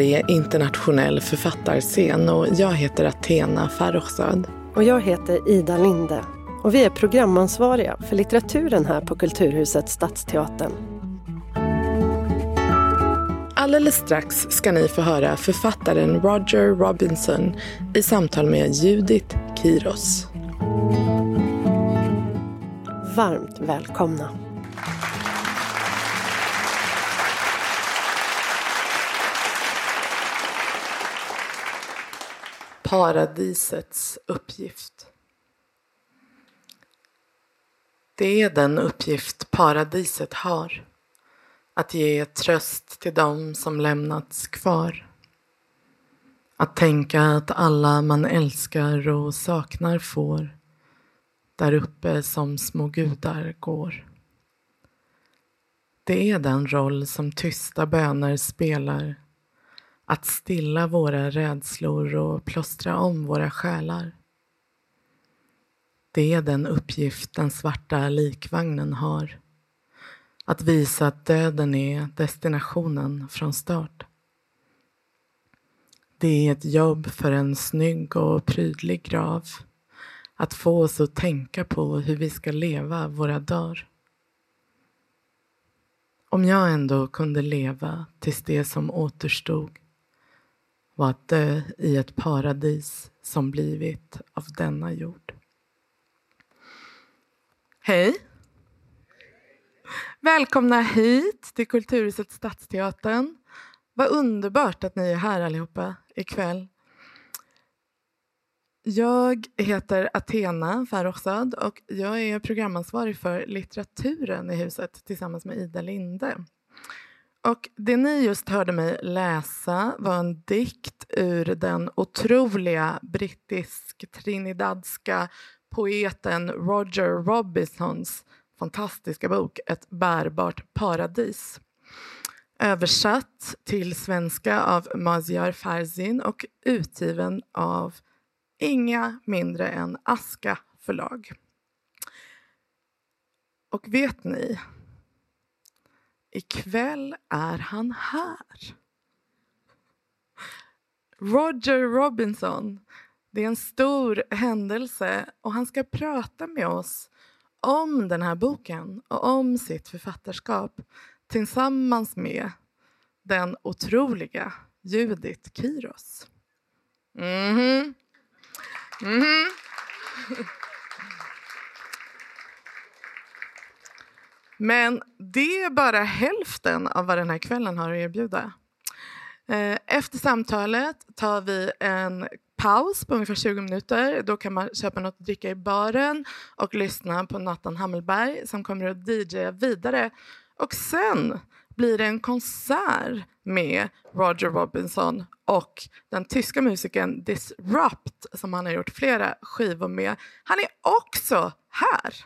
är internationell författarscen och jag heter Athena Farrokhzad. Och jag heter Ida Linde. Och vi är programansvariga för litteraturen här på Kulturhuset Stadsteatern. Alldeles strax ska ni få höra författaren Roger Robinson i samtal med Judith Kiros. Varmt välkomna. Paradisets uppgift. Det är den uppgift paradiset har. Att ge tröst till dem som lämnats kvar. Att tänka att alla man älskar och saknar får. Där uppe som små gudar går. Det är den roll som tysta böner spelar. Att stilla våra rädslor och plåstra om våra själar. Det är den uppgift den svarta likvagnen har. Att visa att döden är destinationen från start. Det är ett jobb för en snygg och prydlig grav. Att få oss att tänka på hur vi ska leva våra dagar. Om jag ändå kunde leva tills det som återstod var att dö i ett paradis som blivit av denna jord. Hej! Välkomna hit till Kulturhuset Stadsteatern. Vad underbart att ni är här allihopa ikväll. Jag heter Athena Farrokhzad och jag är programansvarig för litteraturen i huset tillsammans med Ida Linde. Och det ni just hörde mig läsa var en dikt ur den otroliga brittisk-trinidadska poeten Roger Robinsons fantastiska bok Ett bärbart paradis. Översatt till svenska av Maziar Farzin och utgiven av inga mindre än Aska förlag. Och vet ni, ikväll är han här. Roger Robinson, det är en stor händelse och han ska prata med oss om den här boken och om sitt författarskap tillsammans med den otroliga Judith Kiros. Men det är bara hälften av vad den här kvällen har att erbjuda. Efter samtalet tar vi en paus på ungefär 20 minuter. Då kan man köpa något att dricka i baren och lyssna på Nathan Hammelberg som kommer att DJa vidare. Och sen blir det en konsert med Roger Robinson och den tyska musikern Disrupt som han har gjort flera skivor med. Han är också här.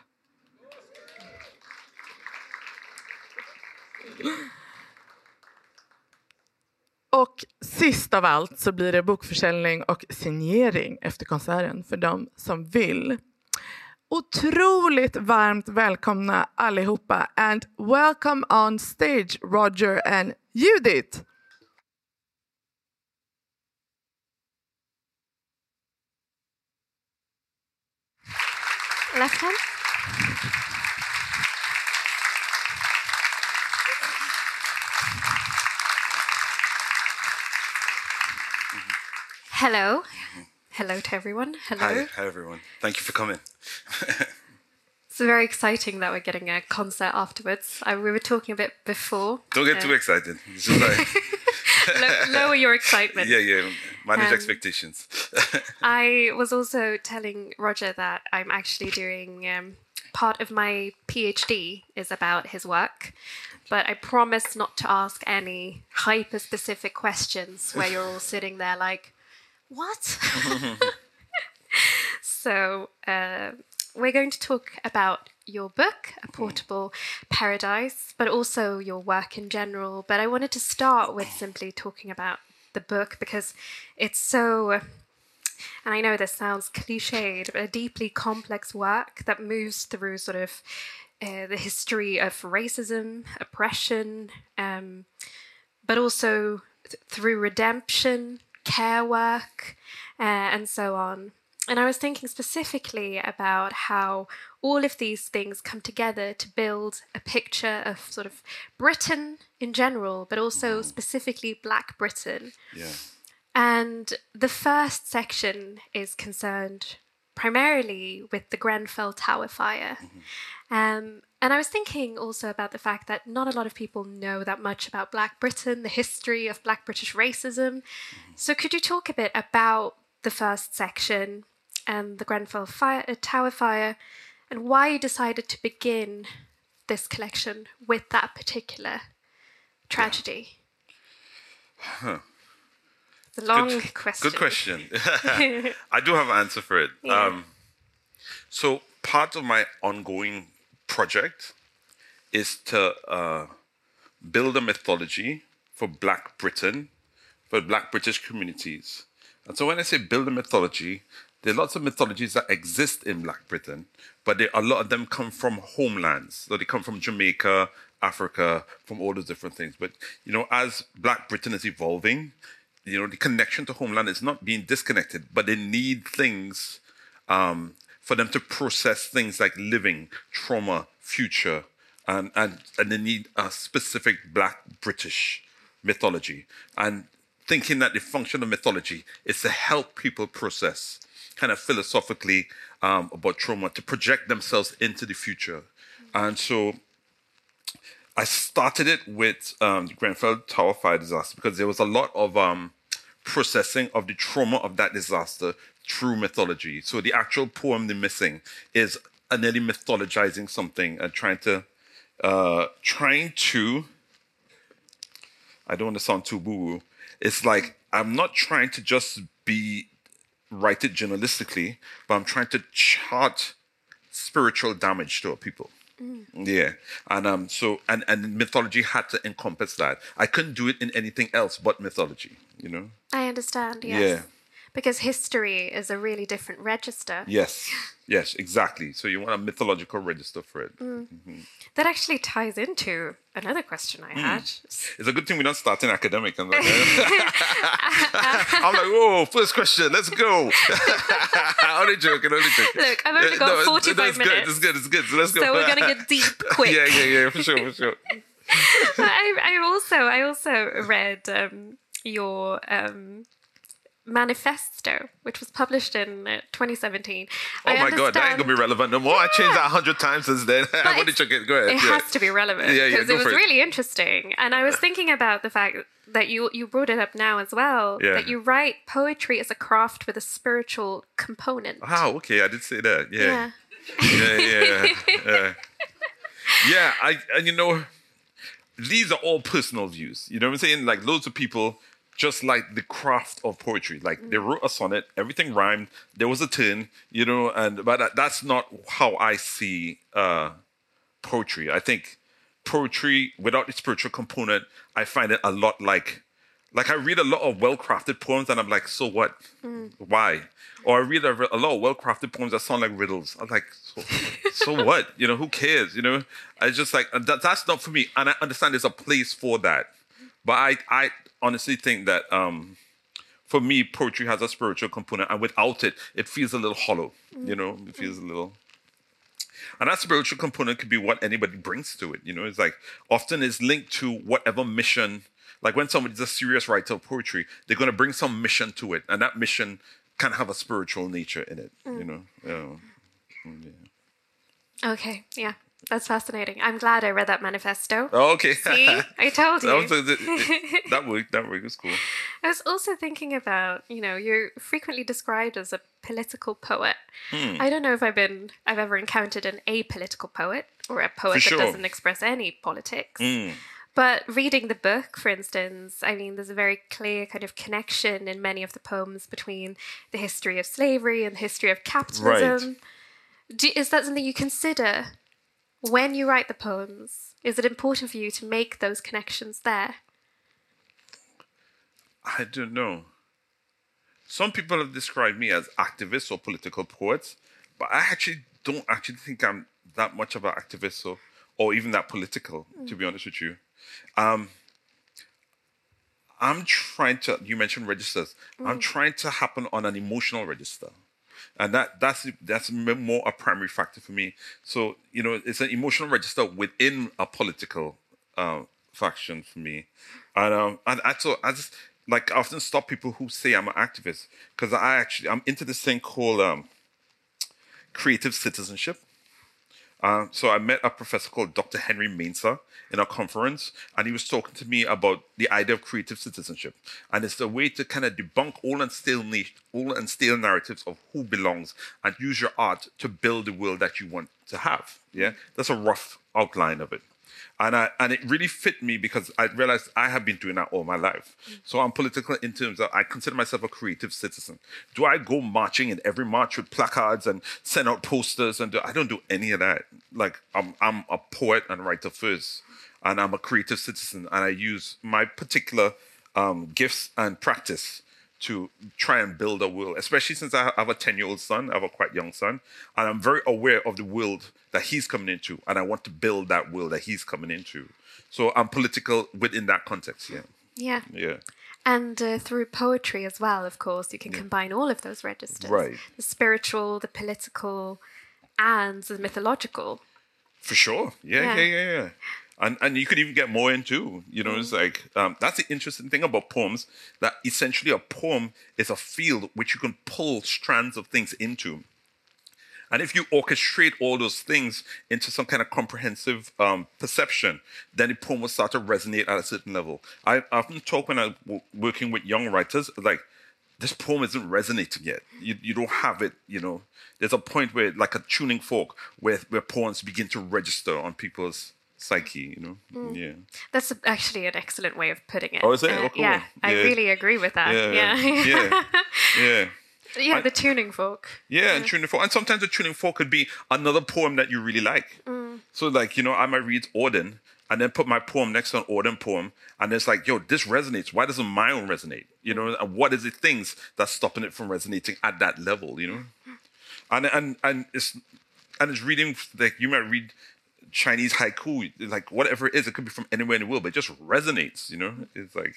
Och sist av allt så blir det bokförsäljning och signering efter konserten för de som vill. Otroligt varmt välkomna allihopa and welcome on stage Roger and Judith. Left hand. Hello. Hello to everyone. Hello. Hi everyone. Thank you for coming. It's very exciting that we're getting a concert afterwards. We were talking a bit before. Don't get too excited. It's just like lower your excitement. Yeah. Manage expectations. I was also telling Roger that I'm actually doing part of my PhD is about his work. But I promise not to ask any hyper-specific questions where you're all sitting there like, what? So we're going to talk about your book, A Portable Paradise, but also your work in general. But I wanted to start with simply talking about the book because it's so, and I know this sounds cliched, but a deeply complex work that moves through sort of the history of racism, oppression, but also through redemption, care work, and so on. And I was thinking specifically about how all of these things come together to build a picture of sort of Britain in general, but also specifically Black Britain. Yeah. And the first section is concerned primarily with the Grenfell Tower fire. And I was thinking also about the fact that not a lot of people know that much about Black Britain, the history of Black British racism. So could you talk a bit about the first section and the Grenfell Tower fire, and why you decided to begin this collection with that particular tragedy? It's a long question. Good question. I do have an answer for it. Yeah. So part of my ongoing project is to build a mythology for Black Britain, for Black British communities. And so when I say build a mythology, there are lots of mythologies that exist in Black Britain, but a lot of them come from homelands. So they come from Jamaica, Africa, from all those different things. But, as Black Britain is evolving, the connection to homeland is not being disconnected, but they need things for them to process things like living, trauma, future, and they need a specific Black British mythology. And thinking that the function of mythology is to help people process kind of philosophically about trauma, to project themselves into the future. And so I started it with the Grenfell Tower fire disaster because there was a lot of processing of the trauma of that disaster through mythology. So the actual poem, The Missing, is nearly mythologizing something and trying to, I don't want to sound too boo-woo. It's like, I'm not trying to just write it journalistically, but I'm trying to chart spiritual damage to our people. Yeah. And so mythology had to encompass that. I couldn't do it in anything else but mythology, I understand, yes. Yeah. Because history is a really different register. Yes, exactly. So you want a mythological register for it. That actually ties into another question I had. It's a good thing we're not starting academic. I'm like, whoa, first question, let's go. Only joking. Look, I've only got 45 minutes. It's good. So let's go. So we're going to get deep quick. Yeah, for sure. I also read your manifesto, which was published in 2017. Oh my God, that ain't gonna be relevant no more. I changed that 100 times since then. Go ahead. It has to be relevant because it was really interesting. And I was thinking about the fact that you brought it up now as well, that you write poetry as a craft with a spiritual component. Oh, okay, I did say that. Yeah. These are all personal views. You know what I'm saying? Like loads of people just like the craft of poetry. Like they wrote a sonnet, everything rhymed, there was a turn, but that's not how I see poetry. I think poetry, without the spiritual component, I find it a lot like I read a lot of well-crafted poems and I'm like, so what? Why? Or I read a lot of well-crafted poems that sound like riddles. I'm like, so what? Who cares? I just like, that's not for me. And I understand there's a place for that. But I honestly think that for me, poetry has a spiritual component, and without it, it feels a little hollow. It feels a little. And that spiritual component could be what anybody brings to it. It's like often it's linked to whatever mission. Like when somebody's a serious writer of poetry, they're going to bring some mission to it, and that mission can have a spiritual nature in it. Okay, yeah. That's fascinating. I'm glad I read that manifesto. Oh, okay. See, I told you. That worked. It was cool. I was also thinking about, you're frequently described as a political poet. I don't know if I've ever encountered an apolitical poet or a poet that doesn't express any politics. But reading the book, for instance, I mean, there's a very clear kind of connection in many of the poems between the history of slavery and the history of capitalism. Right. Is that something you consider when you write the poems? Is it important for you to make those connections there? I don't know. Some people have described me as activists or political poets, but I don't think I'm that much of an activist or even that political, to be honest with you. I'm trying to, you mentioned registers. I'm trying to happen on an emotional register. And that's more a primary factor for me. So, it's an emotional register within a political faction for me. And I just, like, I often stop people who say I'm an activist, because I'm into this thing called creative citizenship. So I met a professor called Dr. Henry Mainzer in a conference, and he was talking to me about the idea of creative citizenship. And it's a way to kind of debunk all and stale narratives of who belongs, and use your art to build the world that you want to have. Yeah, that's a rough outline of it. And it really fit me, because I realized I have been doing that all my life. So I'm political in terms of, I consider myself a creative citizen. Do I go marching in every march with placards and send out posters? I don't do any of that. Like, I'm a poet and writer first, and I'm a creative citizen, and I use my particular gifts and practice to try and build a world, especially since I have a 10-year-old son. I have a quite young son, and I'm very aware of the world that he's coming into, and I want to build that world that he's coming into. So I'm political within that context, Yeah. Yeah. And through poetry as well, of course, you can combine all of those registers. Right. The spiritual, the political, and the mythological. For sure. Yeah. And you could even get more into, it's like, that's the interesting thing about poems, that essentially a poem is a field which you can pull strands of things into. And if you orchestrate all those things into some kind of comprehensive perception, then the poem will start to resonate at a certain level. I often talk when I'm working with young writers, like, this poem isn't resonating yet. You don't have it, There's a point where, like a tuning fork, where poems begin to register on people's psyche, Yeah. That's actually an excellent way of putting it. Oh, is it? Oh, cool. Yeah, I really agree with that. Yeah. Yeah, the tuning fork. Yeah, and tuning fork. And sometimes the tuning fork could be another poem that you really like. So, like, I might read Auden and then put my poem next to an Auden poem, and it's like, yo, this resonates. Why doesn't my own resonate? And what is the things that's stopping it from resonating at that level? And it's reading, like, you might read Chinese haiku, like, whatever it is, it could be from anywhere in the world, but it just resonates. It's like,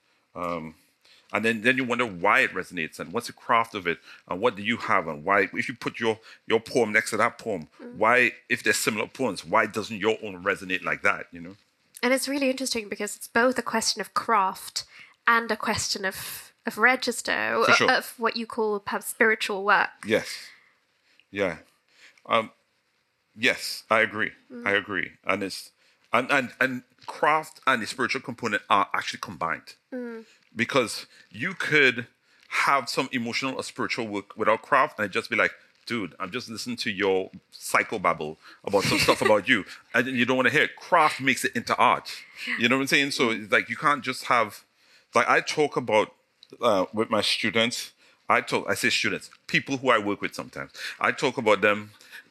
and then you wonder why it resonates, and what's the craft of it, and what do you have, and why, if you put your poem next to that poem, why, if they're similar poems, why doesn't your own resonate like that, And it's really interesting, because it's both a question of craft and a question of register, For sure. of what you call perhaps spiritual work. Yes. Yeah. Yes, I agree. And it's and craft and the spiritual component are actually combined. Because you could have some emotional or spiritual work without craft, and it just be like, dude, I'm just listening to your psychobabble about some stuff about you, and you don't want to hear it. Craft makes it into art. You know what I'm saying? So it's like, you can't just have, like, I talk about with my students. I say students, people who I work with sometimes. I talk about them,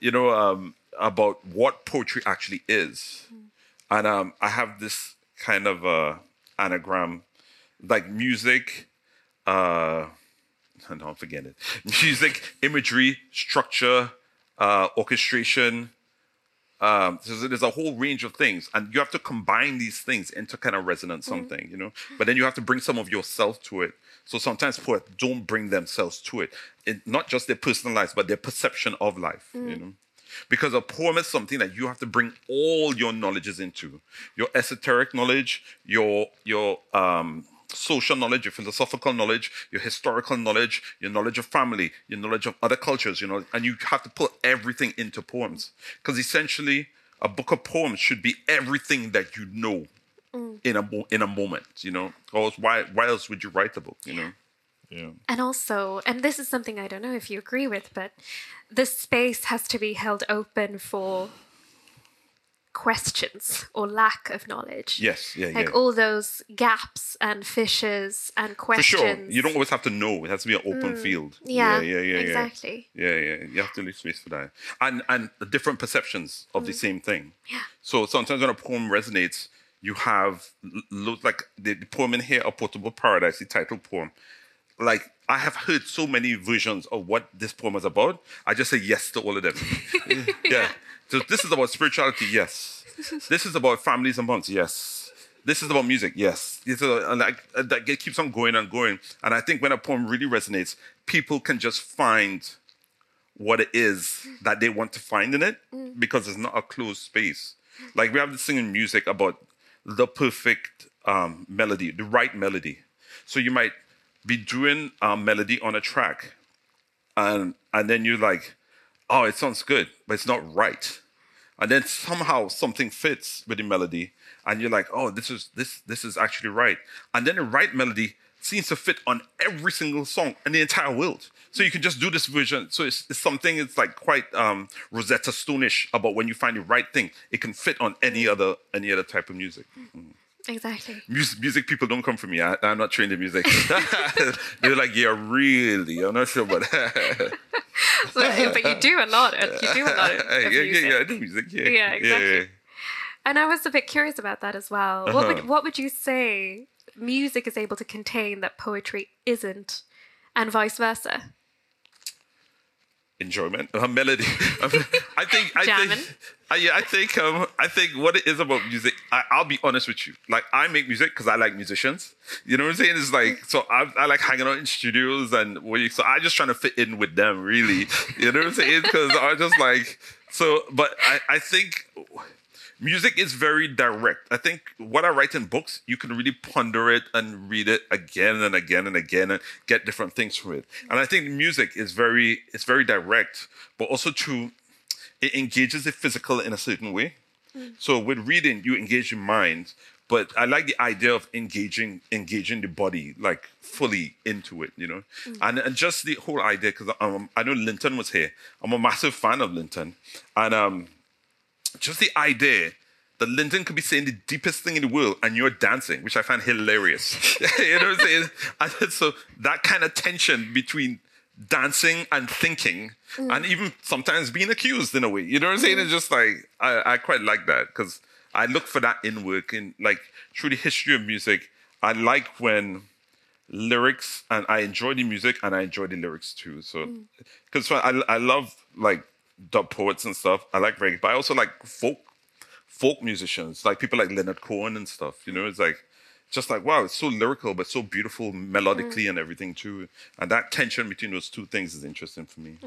about what poetry actually is. And I have this kind of anagram, like music, no, I'm forgetting it. Music, imagery, structure, orchestration. So there's a whole range of things, and you have to combine these things into kind of resonate something, But then you have to bring some of yourself to it. So sometimes poets don't bring themselves to it, not just their personal lives, but their perception of life, Because a poem is something that you have to bring all your knowledges into. Your esoteric knowledge, your social knowledge, your philosophical knowledge, your historical knowledge, your knowledge of family, your knowledge of other cultures, and you have to put everything into poems. Because essentially, a book of poems should be everything that you know in a moment, Or why else would you write a book, Yeah. And also, and this is something I don't know if you agree with, but the space has to be held open for questions or lack of knowledge. Yes, like all those gaps and fissures and questions. For sure. You don't always have to know. It has to be an open field. Yeah, exactly. Yeah. You have to leave space for that. And the different perceptions of the same thing. Yeah. So sometimes when a poem resonates, you have, like the poem in here, A Portable Paradise, the title poem. Like, I have heard so many versions of what this poem is about. I just say yes to all of them. Yeah. So this is about spirituality, yes. This is about families and bonds, yes. This is about music, yes. It keeps on going and going. And I think when a poem really resonates, people can just find what it is that they want to find in it because it's not a closed space. Like we have this thing in music about the perfect melody, the right melody. So you might be doing a melody on a track and then you're like, oh, it sounds good, but it's not right. And then somehow something fits with the melody and you're like, oh, this is actually right. And then the right melody seems to fit on every single song in the entire world. So you can just do this version. So it's something, it's like quite Rosetta Stone-ish about when you find the right thing. It can fit on any other type of music. Exactly. Music people don't come for me. I'm not trained in music. They're like, yeah, really? I'm not sure about that. But you do a lot. You do a lot of music. Yeah, I do music. Yeah, yeah, exactly. Yeah. And I was a bit curious about that as well. What would you say music is able to contain that poetry isn't, and vice versa? Enjoyment, melody. I think what it is about music. I'll be honest with you. Like I make music because I like musicians. You know what I'm saying? It's like so I like hanging out in studios and so I just trying to fit in with them. Really, you know what I'm saying? Because I just like so. But I think music is very direct. I think what I write in books, you can really ponder it and read it again and again and again and get different things from it. And I think music is very direct, but also it engages the physical in a certain way. So with reading, you engage your mind, but I like the idea of engaging the body, like fully into it, you know? And just the whole idea, because I know Linton was here. I'm a massive fan of Linton. And just the idea that Linton could be saying the deepest thing in the world and you're dancing, which I find hilarious. You know what I'm saying? And so that kind of tension between dancing and thinking and even sometimes being accused in a way. You know what I'm saying? It's just like, I quite like that because I look for that in work and like through the history of music. I like when lyrics, and I enjoy the music and I enjoy the lyrics too. So, because I love like dub poets and stuff. I like reggae, but I also like folk musicians, like people like Leonard Cohen and stuff. You know, it's like just like wow, it's so lyrical but so beautiful melodically and everything too. And that tension between those two things is interesting for me.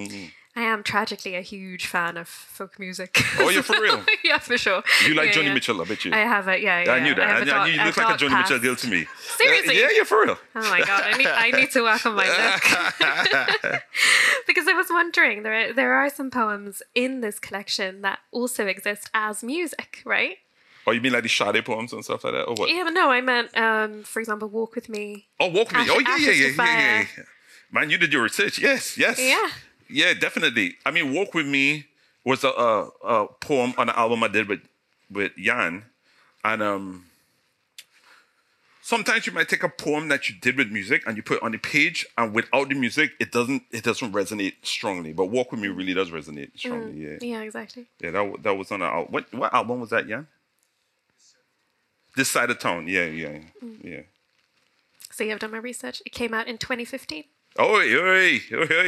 I am tragically a huge fan of folk music. Oh, you're for real? Yeah, for sure. You like Johnny Mitchell, I bet you. I have it, yeah. I knew that. You look like a Johnny Mitchell girl to me. Seriously? Yeah, you're for real. Oh my God, I need to work on my look. Because I was wondering, there are some poems in this collection that also exist as music, right? Oh, you mean like the Sade poems and stuff like that, or what? Yeah, but no, I meant, for example, Walk With Me. Oh, Walk With Me. Oh, yeah. Man, you did your research. Yes. Yeah. Yeah, definitely. I mean, Walk With Me was a poem on an album I did with Jan. And sometimes you might take a poem that you did with music and you put it on the page, and without the music, it doesn't resonate strongly. But Walk With Me really does resonate strongly. Yeah. Yeah, exactly. Yeah, that was on an album. What album was that, Jan? This Side of Town. Yeah. So you have done my research. It came out in 2015. Oi.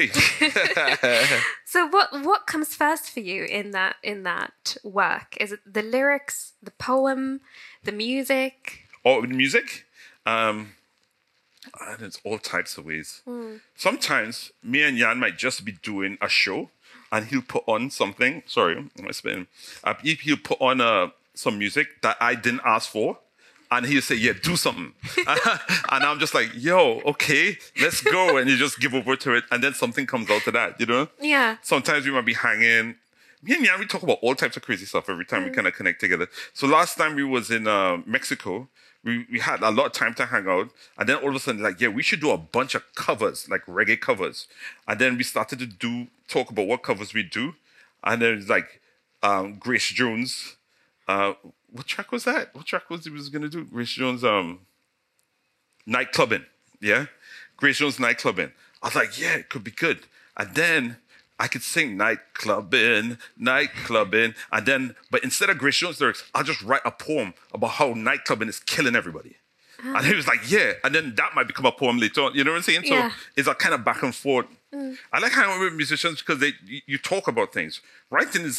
So what comes first for you in that work? Is it the lyrics, the poem, the music? Oh, the music? There's all types of ways. Sometimes me and Jan might just be doing a show and he'll put on something. Sorry, I'm spinning. He'll put on some music that I didn't ask for. And he'll say, yeah, do something. And I'm just like, yo, okay, let's go. And you just give over to it. And then something comes out of that, you know? Yeah. Sometimes we might be hanging. Me and Jan, we talk about all types of crazy stuff every time we kind of connect together. So last time we was in Mexico, we had a lot of time to hang out. And then all of a sudden, like, yeah, we should do a bunch of covers, like reggae covers. And then we started to talk about what covers we do. And then it's like Grace Jones. What track was that? What track was he was going to do? Grace Jones, Nightclubbing. Yeah? Grace Jones, Nightclubbing. I was like, yeah, it could be good. And then I could sing Nightclubbing. And then, but instead of Grace Jones lyrics, I'll just write a poem about how nightclubbing is killing everybody. And he was like, yeah. And then that might become a poem later on. You know what I'm saying? So it's a kind of back and forth. I like hanging out with musicians because you talk about things. Writing is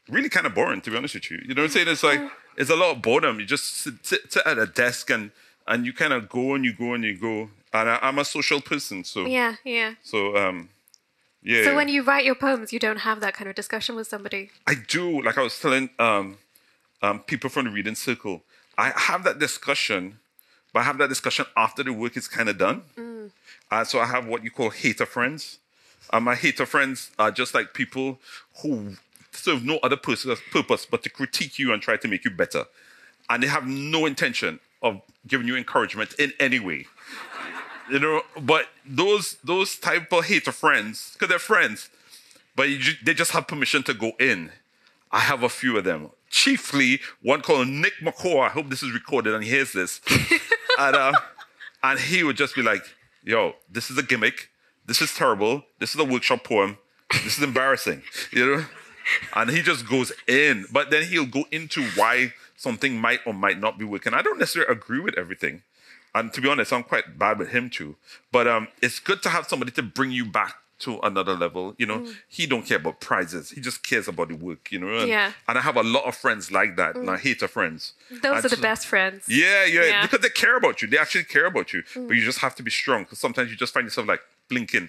really kind of boring, to be honest with you. You know what I'm saying? It's like, it's a lot of boredom. You just sit at a desk and you kind of go and you go and you go. And I'm a social person, so... Yeah. So, yeah. So when you write your poems, you don't have that kind of discussion with somebody? I do. Like I was telling people from the reading circle, I have that discussion, but I have that discussion after the work is kind of done. So I have what you call hater friends. My hater friends are just like people who serve no other purpose but to critique you and try to make you better. And they have no intention of giving you encouragement in any way. You know, but those type of hater friends, because they're friends, but they just have permission to go in. I have a few of them. Chiefly, one called Nick McCaw. I hope this is recorded and he hears this. And he would just be like, yo, this is a gimmick. This is terrible. This is a workshop poem. This is embarrassing. You know? And he just goes in. But then he'll go into why something might or might not be working. I don't necessarily agree with everything. And to be honest, I'm quite bad with him too. But it's good to have somebody to bring you back to another level. You know, he don't care about prizes. He just cares about the work, you know. And, and I have a lot of friends like that, and I hater friends. Those are the best friends. Yeah, because they care about you. They actually care about you. But you just have to be strong, because sometimes you just find yourself like blinking.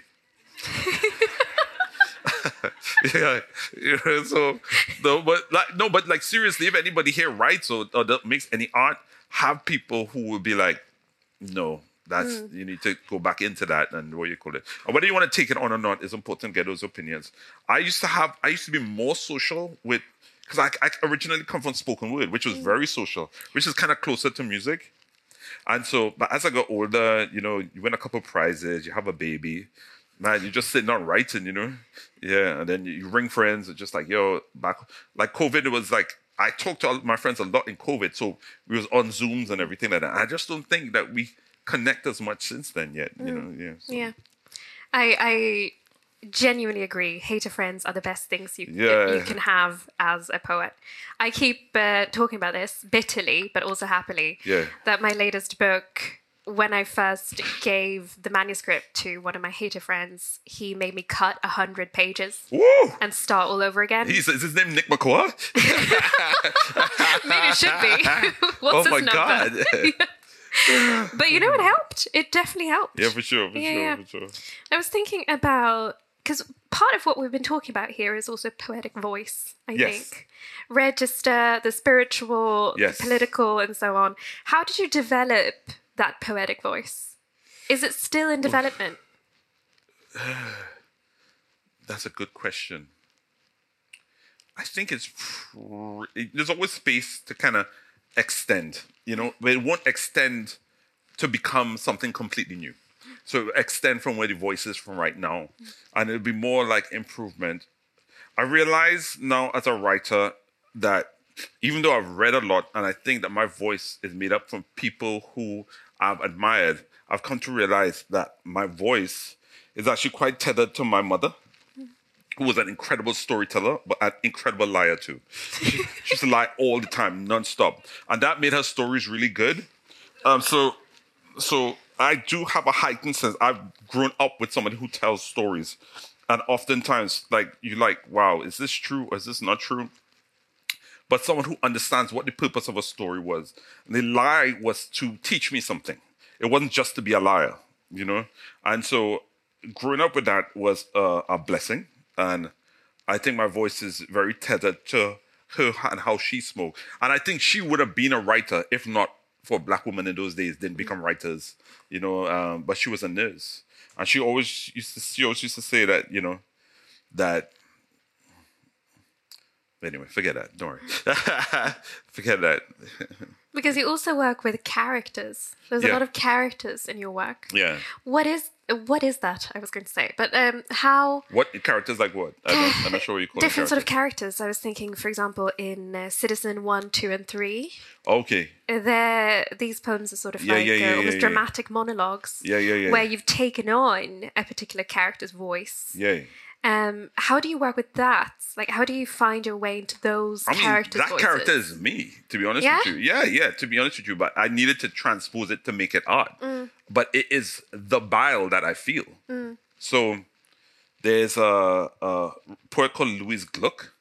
Yeah, you know, so but like seriously, if anybody here writes or makes any art, have people who will be like, no, that's you need to go back into that and what you call it. And whether you want to take it on or not, it's important to get those opinions. I used to be more social with, because I originally come from spoken word, which was very social, which is kind of closer to music. And so, but as I got older, you know, you win a couple prizes, you have a baby. Man, you're just sitting on writing, you know? Yeah, and then you ring friends and just like, yo, back... Like COVID, it was like, I talked to all my friends a lot in COVID, so we was on Zooms and everything like that. I just don't think that we connect as much since then yet, you know? Yeah. So. Yeah. I genuinely agree. Hater friends are the best things you can have as a poet. I keep talking about this bitterly, but also happily, that my latest book... When I first gave the manuscript to one of my hater friends, he made me cut 100 pages and start all over again. Is his name Nick McCaw? Maybe it should be. What's his number? God. But you know, it helped. It definitely helped. Yeah, for sure. I was thinking about, because part of what we've been talking about here is also poetic voice, I think. Register, the spiritual, the political, and so on. How did you develop that poetic voice? Is it still in development? That's a good question. I think there's always space to kind of extend, you know, but it won't extend to become something completely new. So extend from where the voice is from right now. And it'll be more like improvement. I realize now as a writer that even though I've read a lot and I think that my voice is made up from people who I've admired, I've come to realize that my voice is actually quite tethered to my mother, who was an incredible storyteller, but an incredible liar too. She used to lie all the time, nonstop. And that made her stories really good. So I do have a heightened sense. I've grown up with somebody who tells stories. And oftentimes, like, you're like, wow, is this true or is this not true? But someone who understands what the purpose of a story was. And the lie was to teach me something. It wasn't just to be a liar, you know? And so growing up with that was a blessing. And I think my voice is very tethered to her and how she spoke. And I think she would have been a writer if not for Black women in those days didn't become writers, you know? But she was a nurse. And she always used to say that, you know, that... Anyway, forget that. Don't worry. Forget that. Because you also work with characters. There's a lot of characters in your work. Yeah. What is that? I was going to say, but how? What characters like what? I'm not sure what you call different sort of characters. I was thinking, for example, in Citizen 1, 2, and 3. Okay. These poems are sort of like almost dramatic monologues. Where you've taken on a particular character's voice. Yeah. How do you work with that? Like, how do you find your way into those characters' voices? That character is me, to be honest with you. Yeah, to be honest with you. But I needed to transpose it to make it art. But it is the bile that I feel. So there's a poet called Louis Gluck.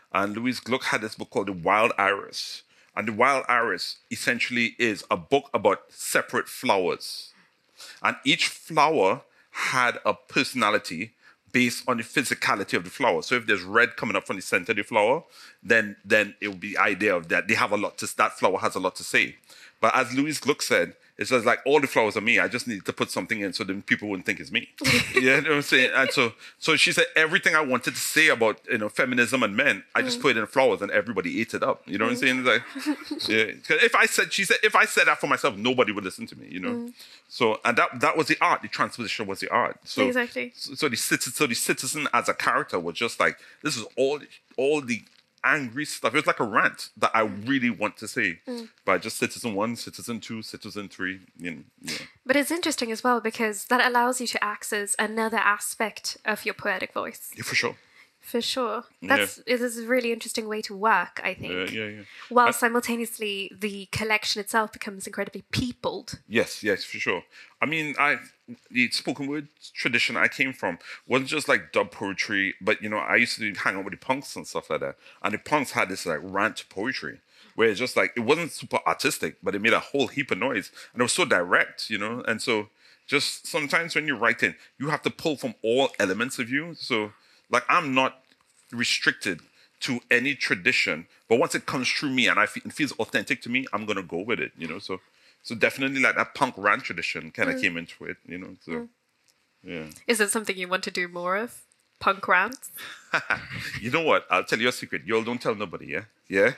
And Louise Gluck had this book called The Wild Iris. And The Wild Iris essentially is a book about separate flowers. And each flower had a personality based on the physicality of the flower. So if there's red coming up from the center of the flower, then it will be the idea of that that flower has a lot to say. But as Louise Gluck said, it's just like all the flowers are me. I just need to put something in so then people wouldn't think it's me. You know what I'm saying? And so she said everything I wanted to say about feminism and men, I just put it in flowers and everybody ate it up. You know what I'm saying? It's like, yeah. 'Cause if I said that for myself, nobody would listen to me. You know. So and that was the art. The transposition was the art. So Exactly. So the citizen as a character was just like, this is all the angry stuff. It was like a rant that I really want to say. By just citizen 1, citizen 2, citizen 3. But it's interesting as well because that allows you to access another aspect of your poetic voice. Yeah, for sure. For sure. It is a really interesting way to work, I think. Yeah. While simultaneously the collection itself becomes incredibly peopled. Yes, for sure. I mean, the spoken word tradition I came from wasn't just like dub poetry, but I used to hang out with the punks and stuff like that. And the punks had this like rant poetry where it's just like, it wasn't super artistic, but it made a whole heap of noise. And it was so direct, And so just sometimes when you're writing, you have to pull from all elements of you. So like, I'm not restricted to any tradition, but once it comes through me and it feels authentic to me, I'm going to go with it, So definitely like that punk rant tradition kind of came into it, So, yeah. Is it something you want to do more of? Punk rants? You know what? I'll tell you a secret. Y'all don't tell nobody, yeah? Yeah?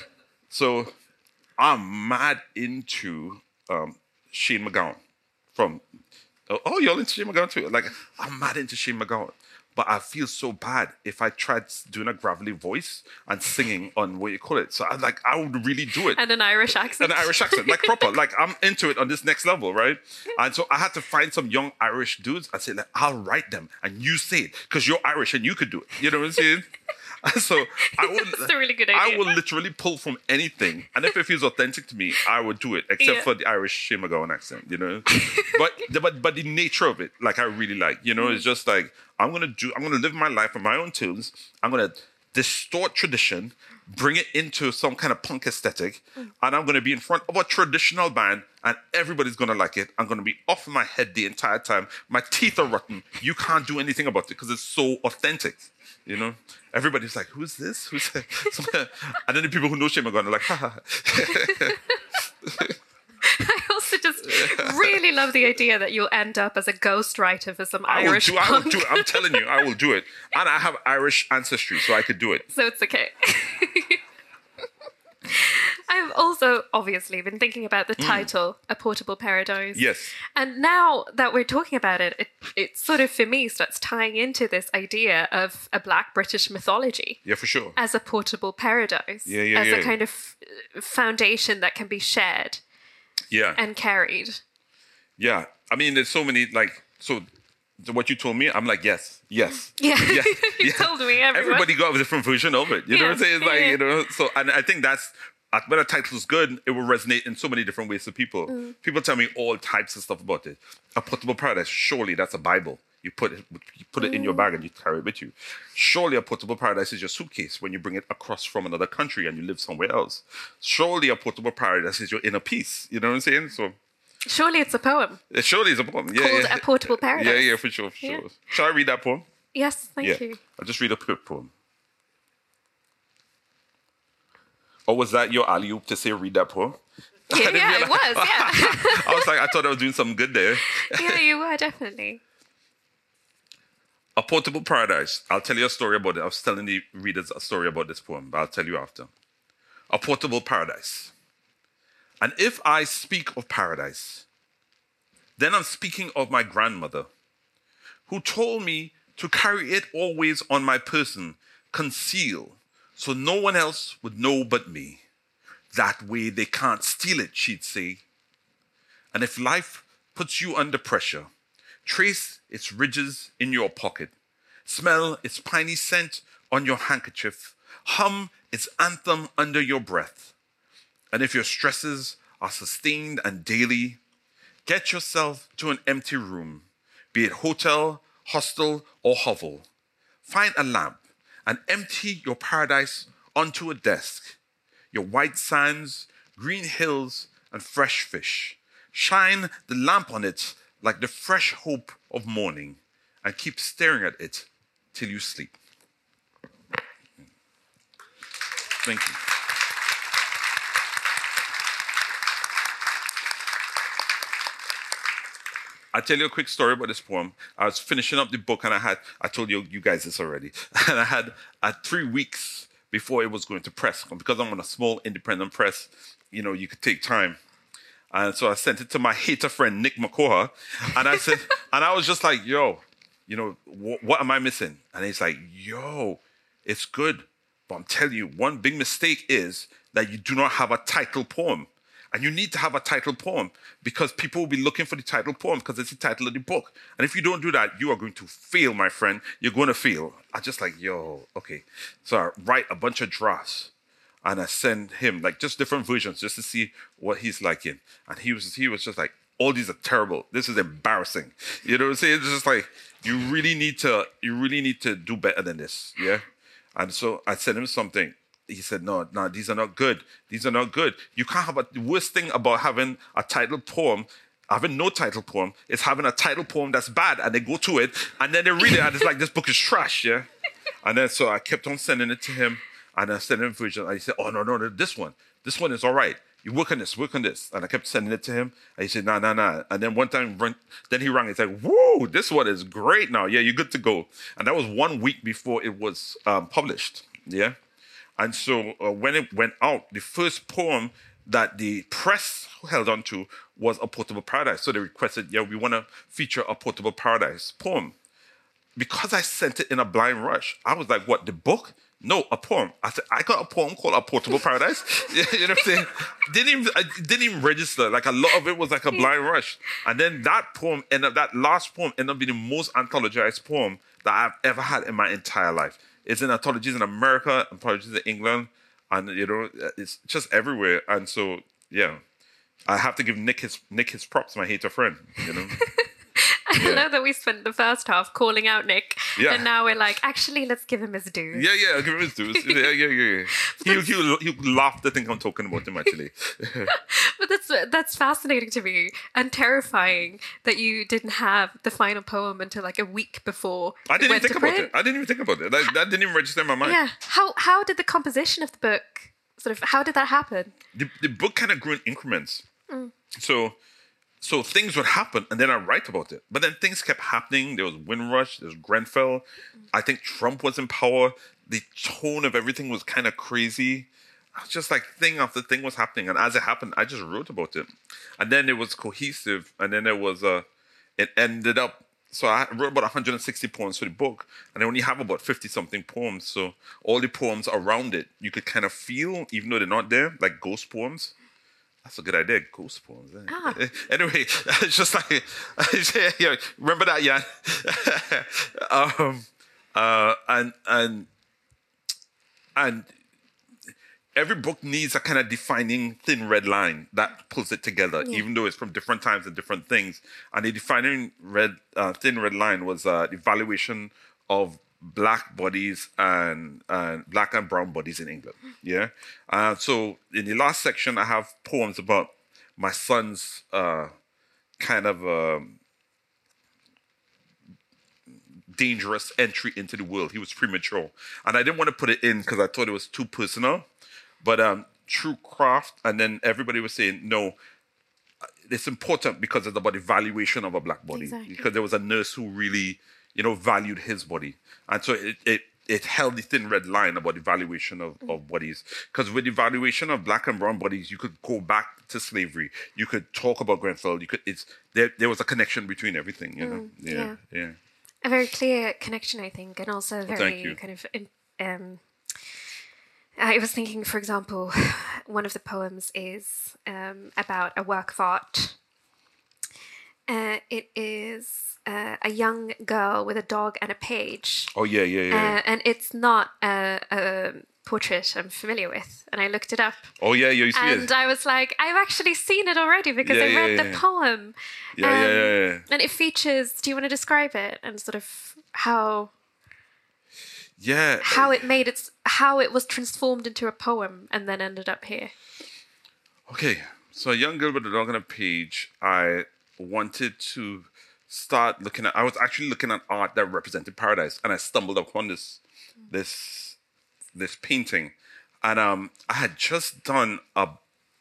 So I'm mad into Shane MacGowan from... Oh, y'all into Shane MacGowan too? Like, I'm mad into Shane MacGowan. But I feel so bad if I tried doing a gravelly voice and singing on what you call it. So I would really do it. And an Irish accent. An Irish accent, like proper. Like I'm into it on this next level, right? And so I had to find some young Irish dudes. I said, like, I'll write them and you say it because you're Irish and you could do it. You know what I'm saying? So That's a really good idea. I will literally pull from anything, and if it feels authentic to me, I would do it, except for the Irish Shane MacGowan accent, But the nature of it, like I really like, it's just like I'm gonna live my life on my own terms. I'm gonna distort tradition, bring it into some kind of punk aesthetic, and I'm gonna be in front of a traditional band, and everybody's gonna like it. I'm gonna be off my head the entire time. My teeth are rotten. You can't do anything about it because it's so authentic. Everybody's like, who's this? Who's that? And then the people who know Shane MacGowan are like, ha. I also just really love the idea that you'll end up as a ghostwriter for some Irish punk. I will do it. I'm telling you, I will do it. And I have Irish ancestry, so I could do it. So it's okay. I've also obviously been thinking about the title, A Portable Paradise. Yes. And now that we're talking about it, it sort of, for me, starts tying into this idea of a Black British mythology. Yeah, for sure. As a portable paradise. Yeah. As a kind of foundation that can be shared. Yeah. And carried. Yeah. I mean, there's so many, so what you told me, I'm like, yes. Yeah. You told me, everyone. Everybody got a different version of it. You know what I'm saying? It's like, so, and I think that's, when a title is good, it will resonate in so many different ways to people. People tell me all types of stuff about it. A Portable Paradise, surely that's a Bible. You put it in your bag and you carry it with you. Surely a portable paradise is your suitcase when you bring it across from another country and you live somewhere else. Surely a portable paradise is your inner peace. You know what I'm saying? So surely it's a poem. Surely it's a poem. Called A Portable Paradise. Yeah, for sure. Shall I read that poem? Yes, thank you. I'll just read a quick poem. Or was that your alley-oop to say read that poem? Yeah, it was, I was like, I thought I was doing something good there. Yeah, you were, definitely. A Portable Paradise. I'll tell you a story about it. I was telling the readers a story about this poem, but I'll tell you after. A Portable Paradise. And if I speak of paradise, then I'm speaking of my grandmother, who told me to carry it always on my person, conceal, so no one else would know but me. That way they can't steal it, she'd say. And if life puts you under pressure, trace its ridges in your pocket, smell its piney scent on your handkerchief, hum its anthem under your breath. And if your stresses are sustained and daily, get yourself to an empty room, be it hotel, hostel, or hovel. Find a lamp and empty your paradise onto a desk. Your white sands, green hills, and fresh fish. Shine the lamp on it like the fresh hope of morning, and keep staring at it till you sleep. Thank you. I'll tell you a quick story about this poem. I was finishing up the book, and I told you guys this already, and I had 3 weeks before it was going to press. Because I'm on a small independent press, you could take time. And so I sent it to my hater friend, Nick Makoha, and I said, and I was just like, yo, what am I missing? And he's like, yo, it's good. But I'm telling you, one big mistake is that you do not have a title poem. And you need to have a title poem because people will be looking for the title poem because it's the title of the book. And if you don't do that, you are going to fail, my friend. You're going to fail. I just like, yo, okay. So I write a bunch of drafts and I send him like just different versions just to see what he's liking. And he was just like, all these are terrible. This is embarrassing. You know what I'm saying? It's just like, you really need to do better than this. Yeah. And so I sent him something. He said, no, these are not good. These are not good. You can't have the worst thing about having a title poem, having no title poem, is having a title poem that's bad. And they go to it and then they read it and it's like, this book is trash, yeah? And then so I kept on sending it to him and I sent him a version. And he said, oh, no, this one is all right. You work on this. And I kept sending it to him. And he said, nah. And then one time, then he rang. He's like, woo, this one is great now. Yeah, you're good to go. And that was 1 week before it was published, yeah? And so when it went out, the first poem that the press held on to was A Portable Paradise. So they requested, we want to feature A Portable Paradise poem. Because I sent it in a blind rush, I was like, what, the book? No, a poem. I said, I got a poem called A Portable Paradise. You know what I'm saying? I didn't even register. Like a lot of it was like a blind rush. And then that last poem ended up being the most anthologized poem that I've ever had in my entire life. It's in anthologies in America, anthologies in England, and it's just everywhere. And so, I have to give Nick his props, my hater friend. I know that we spent the first half calling out Nick, and now we're like, actually, let's give him his dues. Yeah, give him his dues. Yeah. He'll laugh to think I'm talking about him, actually. But that's fascinating to me and terrifying that you didn't have the final poem until like a week before. I didn't even think about it. That didn't even register in my mind. Yeah. How did the composition of the book how did that happen? The book kind of grew in increments. So things would happen, and then I write about it. But then things kept happening. There was Windrush, there was Grenfell. I think Trump was in power. The tone of everything was kind of crazy. I was just like, thing after thing was happening. And as it happened, I just wrote about it. And then it was cohesive. And then it ended up, so I wrote about 160 poems for the book. And I only have about 50-something poems. So all the poems around it, you could kind of feel, even though they're not there, like ghost poems. That's a good idea, ghost poems. Anyway, it's just like, remember that, yeah? And every book needs a kind of defining thin red line that pulls it together, even though it's from different times and different things. And the defining thin red line was the evaluation of black bodies and black and brown bodies in England. Yeah. So in the last section, I have poems about my son's kind of dangerous entry into the world. He was premature, and I didn't want to put it in because I thought it was too personal. But through craft, and then everybody was saying no. It's important because it's about the valuation of a black body. Exactly. Because there was a nurse who really, valued his body. And so it held the thin red line about the valuation of bodies. Because with the valuation of black and brown bodies, you could go back to slavery. You could talk about Grenfell. There was a connection between everything, Yeah. A very clear connection, I think, and also very kind of... I was thinking, for example, one of the poems is about a work of art. It is a young girl with a dog and a page. Oh, yeah. And it's not a portrait I'm familiar with. And I looked it up. Oh, yeah, you see it. And I was like, I've actually seen it already because I read the poem. Yeah. And it features, do you want to describe it and sort of how... Yeah. how it was transformed into a poem and then ended up here. Okay, so Young Gilbert, the Dog on a Page, I wanted to start looking at, I was actually looking at art that represented paradise, and I stumbled upon this painting. And I had just done a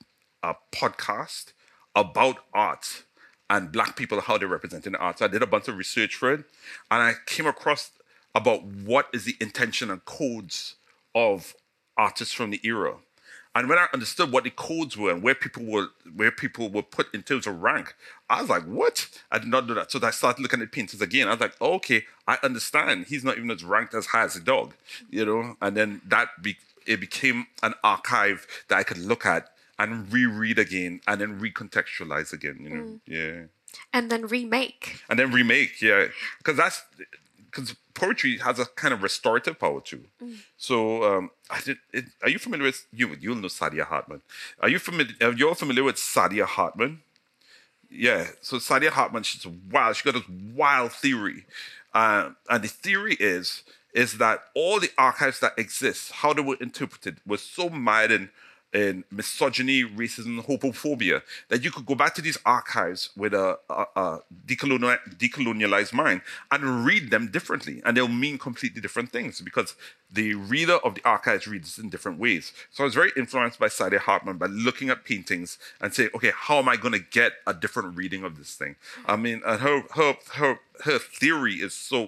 podcast about art and Black people, how they represented art. So I did a bunch of research for it, and I came across about what is the intention and codes of artists from the era. And when I understood what the codes were and where people were put in terms of rank, I was like, what? I did not know that. So I started looking at painters again. I was like, oh, okay, I understand. He's not even as ranked as high as a dog, you know? And then it became an archive that I could look at and reread again and then recontextualize again, you know? Yeah. And then remake. Yeah. Because poetry has a kind of restorative power too. So are you familiar with, you'll know Saidiya Hartman. You're familiar with Saidiya Hartman? Yeah, so Saidiya Hartman, she's wild. She got this wild theory. And the theory is that all the archives that exist, how they were interpreted, was so mired in misogyny, racism, homophobia, that you could go back to these archives with a decolonialized mind and read them differently. And they'll mean completely different things because the reader of the archives reads in different ways. So I was very influenced by Saidiya Hartman by looking at paintings and say, okay, how am I going to get a different reading of this thing? I mean, and her theory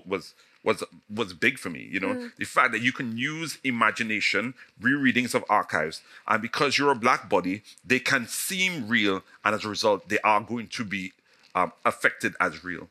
was big for me, you know, the fact that you can use imagination, rereadings of archives, and because you're a Black body, they can seem real, and as a result, they are going to be affected as real.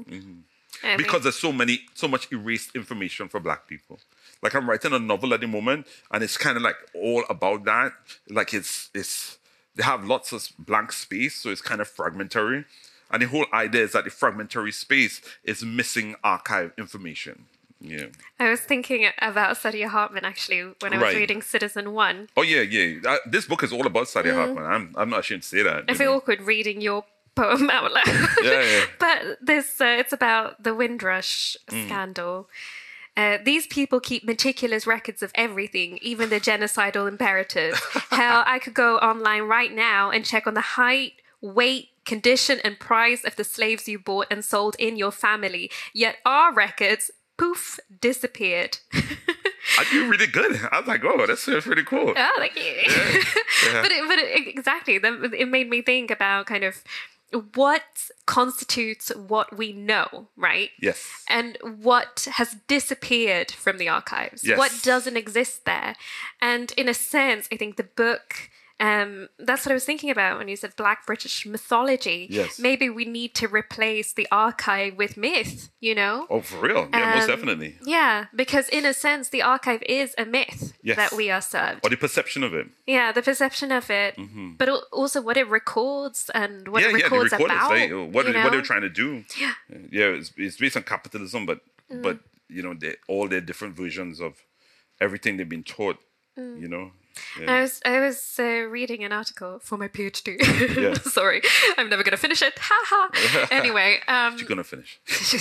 Because there's so much erased information for Black people. Like I'm writing a novel at the moment, and it's kind of like all about that. Like they have lots of blank space, so it's kind of fragmentary. And the whole idea is that the fragmentary space is missing archive information. Yeah. I was thinking about Saidiya Hartman actually when I was reading Citizen One. Oh yeah. This book is all about Saidiya Hartman. I'm not ashamed to say that. I feel awkward reading your poem out loud. Yeah. But it's about the Windrush scandal. These people keep meticulous records of everything, even the genocidal imperatives. Hell, I could go online right now and check on the height, weight, condition and price of the slaves you bought and sold in your family. Yet our records, poof, disappeared. You're really good. I was like, oh, that's pretty cool. Oh, thank you. Yeah. But exactly, it made me think about kind of what constitutes what we know, right? Yes. And what has disappeared from the archives. Yes. What doesn't exist there. And in a sense, I think the book... that's what I was thinking about when you said Black British mythology. Yes. Maybe we need to replace the archive with myth, you know? Oh, for real? Yeah, most definitely. Yeah, because in a sense, the archive is a myth that we are served. Or the perception of it. Yeah, the perception of it, but also what it records and what it records about. What they're trying to do. Yeah, it's based on capitalism, but you know, all their different versions of everything they've been taught, you know? Yeah. I was reading an article for my PhD. Sorry, I'm never going to finish it. Anyway. You're going to finish.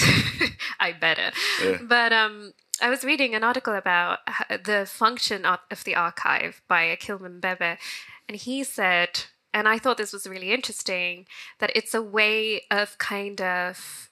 I better. Yeah. But I was reading an article about the function of the archive by Akhil Mbembe. And he said, and I thought this was really interesting, that it's a way of kind of...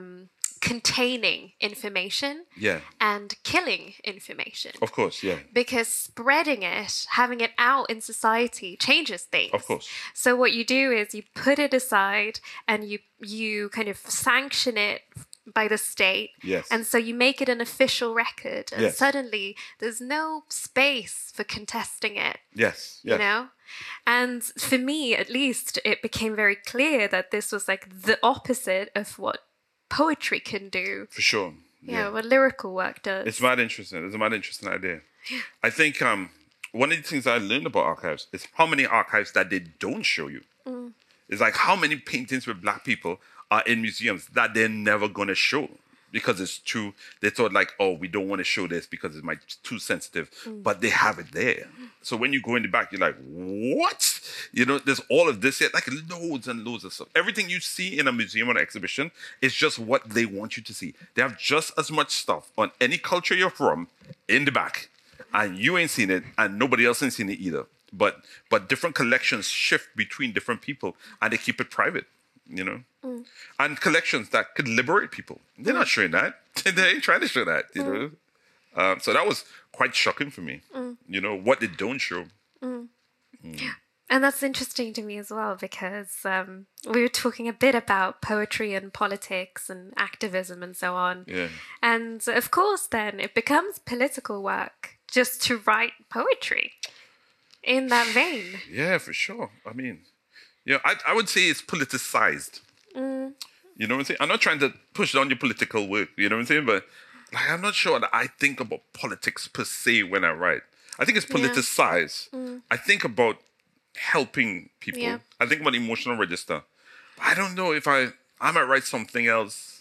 containing information and killing information. Of course, yeah. Because spreading it, having it out in society changes things. Of course. So what you do is you put it aside and you kind of sanction it by the state. Yes. And so you make it an official record. And suddenly there's no space for contesting it. Yes. You know? And for me, at least, it became very clear that this was like the opposite of what poetry can do. For sure. Yeah, what lyrical work does. It's mad interesting. It's a mad interesting idea. I think one of the things I learned about archives is how many archives that they don't show you. It's like how many paintings with Black people are in museums that they're never going to show because it's too, they thought like, oh, we don't want to show this because it's too sensitive, but they have it there. So when you go in the back, you're like, what? There's all of this here, like loads and loads of stuff. Everything you see in a museum or an exhibition is just what they want you to see. They have just as much stuff on any culture you're from in the back, and you ain't seen it, and nobody else ain't seen it either. But different collections shift between different people, and they keep it private, And collections that could liberate people. They're not showing that. They ain't trying to show that, So that was quite shocking for me, what they don't show. And that's interesting to me as well, because we were talking a bit about poetry and politics and activism and so on. Yeah. And of course, then it becomes political work just to write poetry in that vein. Yeah, for sure. I mean, I would say it's politicized. You know what I'm saying? I'm not trying to push down your political work, you know what I'm saying? But I'm not sure that I think about politics per se when I write. I think it's politicized. I think about helping people. Yeah. I think about emotional register. I don't know if I might write something else.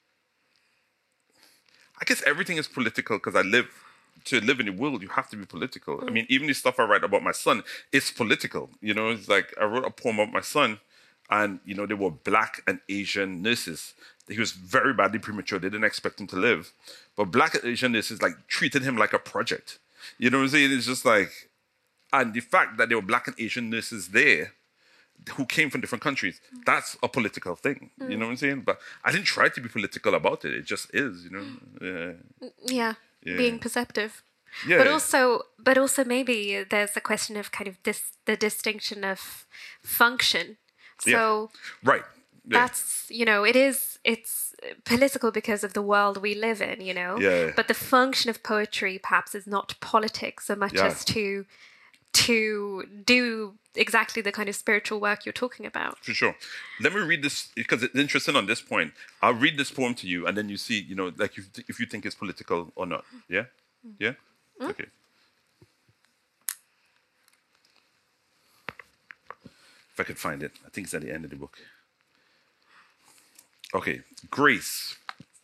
I guess everything is political because to live in the world, you have to be political. I mean, even the stuff I write about my son, it's political. It's like I wrote a poem about my son, and, they were Black and Asian nurses. He was very badly premature. They didn't expect him to live. But Black and Asian nurses, treated him like a project. You know what I'm saying? It's just and the fact that there were Black and Asian nurses there who came from different countries, that's a political thing. You know what I'm saying? But I didn't try to be political about it. It just is, Yeah. Being perceptive. Yeah. But also maybe there's a question of kind of the distinction of function. So right. Yeah. That's, it's political because of the world we live in, Yeah. But the function of poetry perhaps is not politics so much as to do exactly the kind of spiritual work you're talking about. For sure. Let me read this because it's interesting on this point. I'll read this poem to you and then you see, if you think it's political or not. Yeah? Yeah? Okay. If I could find it. I think it's at the end of the book. Okay. Grace.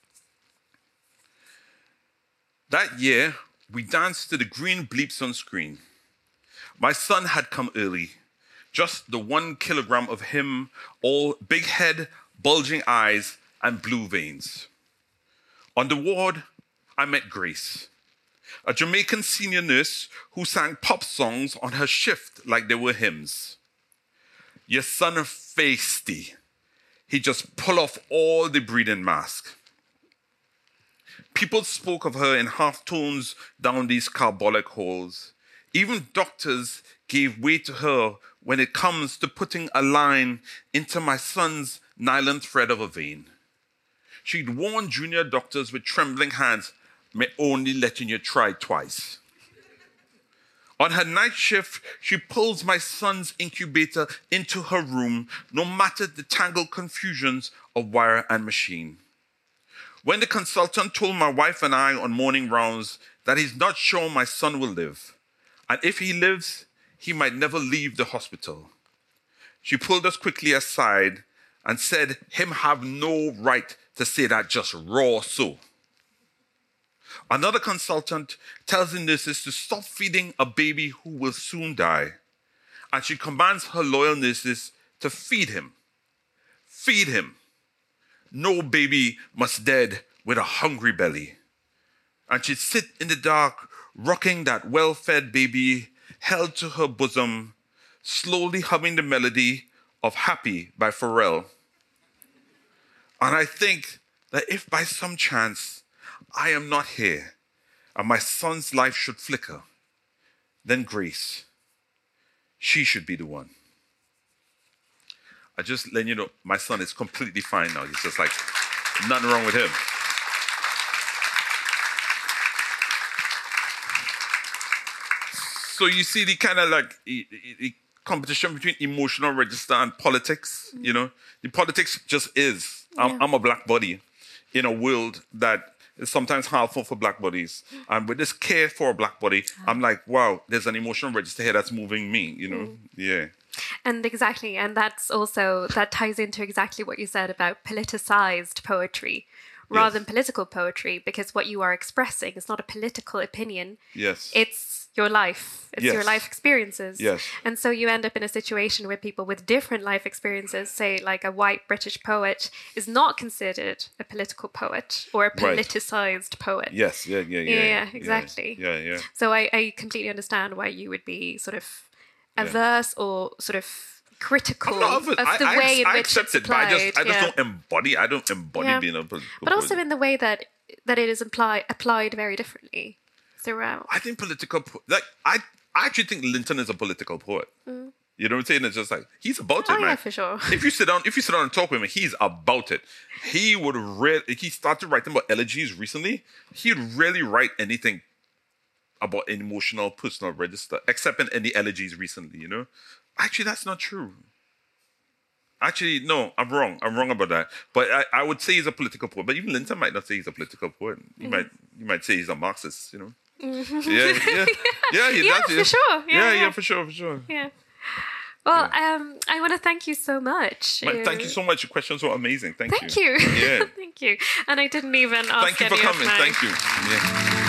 That year, we danced to the green bleeps on screen. My son had come early. Just the 1 kilogram of him, all big head, bulging eyes, and blue veins. On the ward, I met Grace, a Jamaican senior nurse who sang pop songs on her shift like they were hymns. Your son feisty. He just pull off all the breathing mask. People spoke of her in half tones down these carbolic halls. Even doctors gave way to her when it comes to putting a line into my son's nylon thread of a vein. She'd warned junior doctors with trembling hands, "May only letting you try twice." On her night shift, she pulls my son's incubator into her room, no matter the tangled confusions of wire and machine. When the consultant told my wife and I on morning rounds that he's not sure my son will live, and if he lives, he might never leave the hospital, she pulled us quickly aside and said him have no right to say that just raw so. Another consultant tells the nurses to stop feeding a baby who will soon die, and she commands her loyal nurses to feed him. Feed him. No baby must dead with a hungry belly. And she'd sit in the dark, rocking that well-fed baby held to her bosom, slowly humming the melody of Happy by Pharrell. And I think that if by some chance I am not here and my son's life should flicker, then Grace, she should be the one. I just let you know, my son is completely fine now. He's just like, nothing wrong with him. So you see the kind of like the competition between emotional register and politics, you know? The politics just is. I'm a black body in a world that is sometimes harmful for black bodies. And with this care for a black body, I'm like, wow, there's an emotional register here that's moving me, you know? Yeah. And exactly, and that's also, that ties into exactly what you said about politicized poetry rather than political poetry, because what you are expressing is not a political opinion. Yes. It's your life. It's your Yes. life experiences. Yes. And so you end up in a situation where people with different life experiences, say like a white British poet, is not considered a political poet or a Right. politicized poet. Yes. Yeah, exactly. Yeah. So I completely understand why you would be sort of averse or sort of critical of the way in I which accept it's it, but applied. I just don't embody. I don't embody Yeah. being a political But also poet. in the way that it is applied very differently throughout. I think I actually think Linton is a political poet. You know what I'm saying? It's just like he's about it, man. Yeah, for sure. If you sit down and talk with him, he's about it. He started writing about elegies recently. He'd rarely write anything about an emotional personal register, except in any elegies recently, you know? Actually, that's not true. Actually, no, I'm wrong. I'm wrong about that. But I would say he's a political poet. But even Linton might not say he's a political poet. You might say he's a Marxist, you know? Yeah, he does. for sure. Yeah, for sure. Yeah. Well, I want to thank you so much. Thank you so much. Your questions were amazing. Thank you. Thank you. Yeah. Thank you. And I didn't even ask Thank you for any of coming. my- Thank you. Yeah.